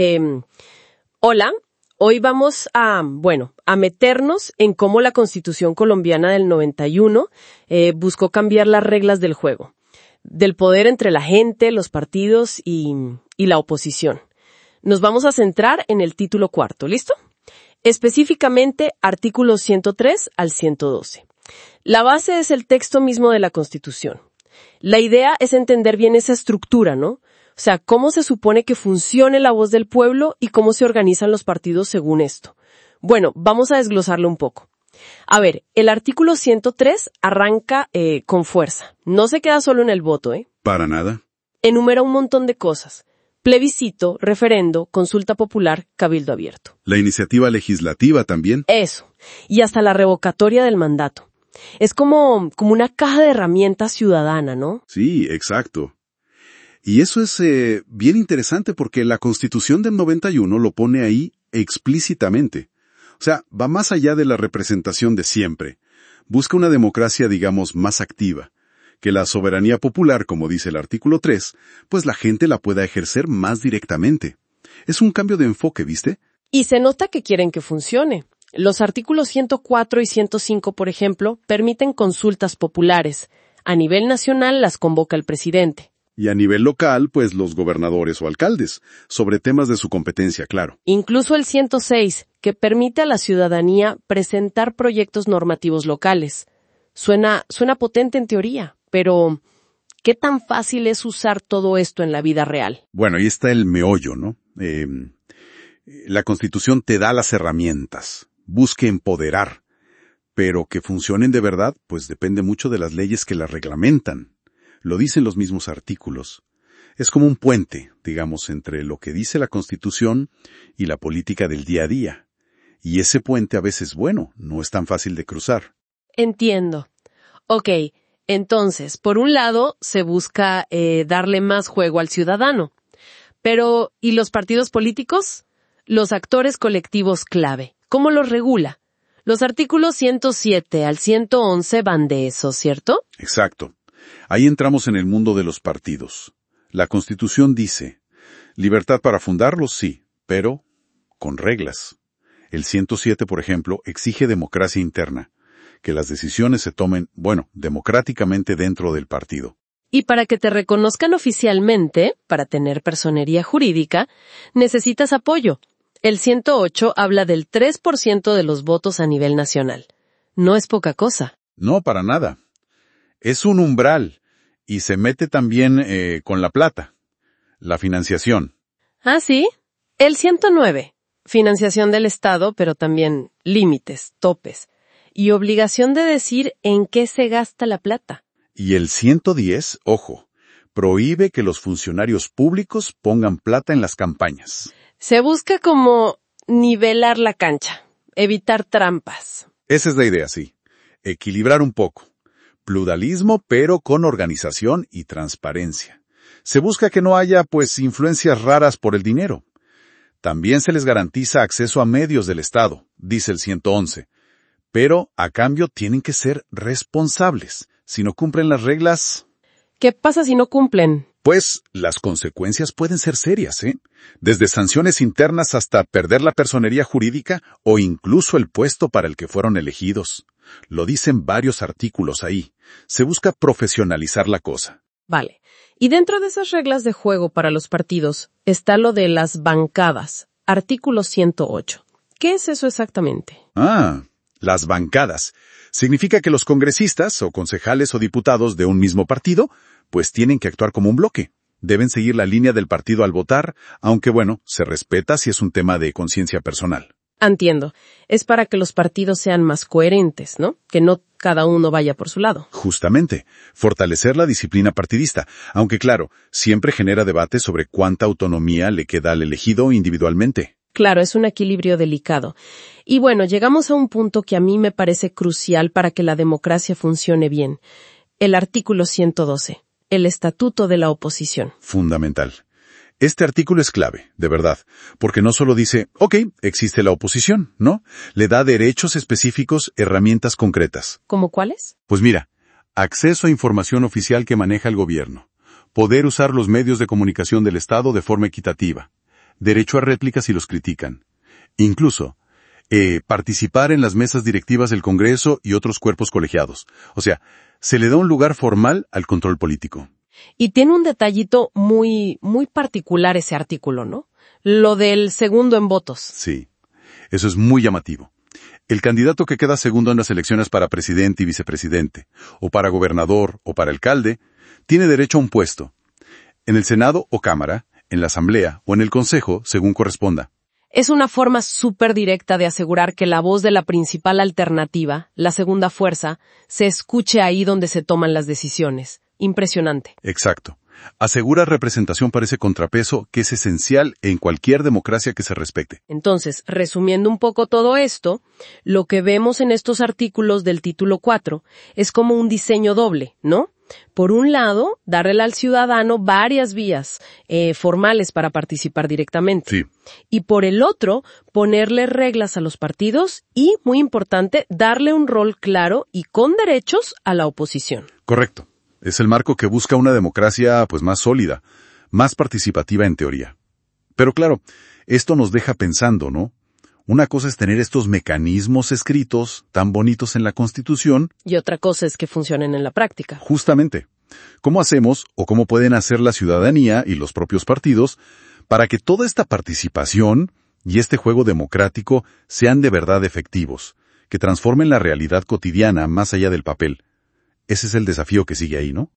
Hola, hoy vamos a meternos en cómo la Constitución colombiana del 91 buscó cambiar las reglas del juego, del poder entre la gente, los partidos y la oposición. Nos vamos a centrar en el título cuarto, ¿listo? Específicamente, artículos 103 al 112. La base es el texto mismo de la Constitución. La idea es entender bien esa estructura, ¿no? O sea, cómo se supone que funcione la voz del pueblo y cómo se organizan los partidos según esto. Bueno, vamos a desglosarlo un poco. A ver, el artículo 103 arranca con fuerza. No se queda solo en el voto, ¿eh? Para nada. Enumera un montón de cosas. Plebiscito, referendo, consulta popular, cabildo abierto. La iniciativa legislativa también. Eso. Y hasta la revocatoria del mandato. Es como una caja de herramientas ciudadana, ¿no? Sí, exacto. Y eso es bien interesante porque la Constitución del 91 lo pone ahí explícitamente. O sea, va más allá de la representación de siempre. Busca una democracia, digamos, más activa. Que la soberanía popular, como dice el artículo 3, pues la gente la pueda ejercer más directamente. Es un cambio de enfoque, ¿viste? Y se nota que quieren que funcione. Los artículos 104 y 105, por ejemplo, permiten consultas populares. A nivel nacional las convoca el presidente. Y a nivel local, pues los gobernadores o alcaldes, sobre temas de su competencia, claro. Incluso el 106, que permite a la ciudadanía presentar proyectos normativos locales. Suena potente en teoría, pero ¿qué tan fácil es usar todo esto en la vida real? Bueno, ahí está el meollo, ¿no? La Constitución te da las herramientas, busca empoderar, pero que funcionen de verdad, pues depende mucho de las leyes que las reglamentan. Lo dicen los mismos artículos. Es como un puente, digamos, entre lo que dice la Constitución y la política del día a día. Y ese puente a veces, bueno, no es tan fácil de cruzar. Entiendo. Ok, entonces, por un lado, se busca darle más juego al ciudadano. Pero, ¿y los partidos políticos? Los actores colectivos clave. ¿Cómo los regula? Los artículos 107 al 111 van de eso, ¿cierto? Exacto. Ahí entramos en el mundo de los partidos. La Constitución dice, libertad para fundarlos, sí, pero con reglas. El 107, por ejemplo, exige democracia interna, que las decisiones se tomen, democráticamente dentro del partido. Y para que te reconozcan oficialmente, para tener personería jurídica, necesitas apoyo. El 108 habla del 3% de los votos a nivel nacional. No es poca cosa. No, para nada. Es un umbral, y se mete también con la plata, la financiación. ¿Ah, sí? El 109, financiación del Estado, pero también límites, topes, y obligación de decir en qué se gasta la plata. Y el 110, ojo, prohíbe que los funcionarios públicos pongan plata en las campañas. Se busca como nivelar la cancha, evitar trampas. Esa es la idea, sí. Equilibrar un poco. Pluralismo, pero con organización y transparencia. Se busca que no haya, influencias raras por el dinero. También se les garantiza acceso a medios del Estado, dice el 111. Pero, a cambio, tienen que ser responsables. Si no cumplen las reglas... ¿Qué pasa si no cumplen? Pues, las consecuencias pueden ser serias, ¿eh? Desde sanciones internas hasta perder la personería jurídica o incluso el puesto para el que fueron elegidos. Lo dicen varios artículos ahí. Se busca profesionalizar la cosa. Vale. Y dentro de esas reglas de juego para los partidos está lo de las bancadas. Artículo 108. ¿Qué es eso exactamente? Las bancadas. Significa que los congresistas o concejales o diputados de un mismo partido, pues tienen que actuar como un bloque. Deben seguir la línea del partido al votar, aunque se respeta si es un tema de conciencia personal. Entiendo. Es para que los partidos sean más coherentes, ¿no? Que no cada uno vaya por su lado. Justamente. Fortalecer la disciplina partidista. Aunque claro, siempre genera debate sobre cuánta autonomía le queda al elegido individualmente. Claro, es un equilibrio delicado. Y llegamos a un punto que a mí me parece crucial para que la democracia funcione bien. El artículo 112. El estatuto de la oposición. Fundamental. Este artículo es clave, de verdad, porque no solo dice, existe la oposición, ¿no? Le da derechos específicos, herramientas concretas. ¿Cómo cuáles? Pues mira, acceso a información oficial que maneja el gobierno, poder usar los medios de comunicación del Estado de forma equitativa, derecho a réplica si los critican. Incluso, participar en las mesas directivas del Congreso y otros cuerpos colegiados. O sea, se le da un lugar formal al control político. Y tiene un detallito muy particular ese artículo, ¿no? Lo del segundo en votos. Sí, eso es muy llamativo. El candidato que queda segundo en las elecciones para presidente y vicepresidente, o para gobernador o para alcalde, tiene derecho a un puesto. En el Senado o Cámara, en la Asamblea o en el Consejo, según corresponda. Es una forma súper directa de asegurar que la voz de la principal alternativa, la segunda fuerza, se escuche ahí donde se toman las decisiones. Impresionante. Exacto. Asegura representación para ese contrapeso que es esencial en cualquier democracia que se respete. Entonces, resumiendo un poco todo esto, lo que vemos en estos artículos del título 4 es como un diseño doble, ¿no? Por un lado, darle al ciudadano varias vías formales para participar directamente. Sí. Y por el otro, ponerle reglas a los partidos y, muy importante, darle un rol claro y con derechos a la oposición. Correcto. Es el marco que busca una democracia, pues, más sólida, más participativa en teoría. Pero claro, esto nos deja pensando, ¿no? Una cosa es tener estos mecanismos escritos tan bonitos en la Constitución. Y otra cosa es que funcionen en la práctica. Justamente. ¿Cómo hacemos o cómo pueden hacer la ciudadanía y los propios partidos para que toda esta participación y este juego democrático sean de verdad efectivos, que transformen la realidad cotidiana más allá del papel? Ese es el desafío que sigue ahí, ¿no?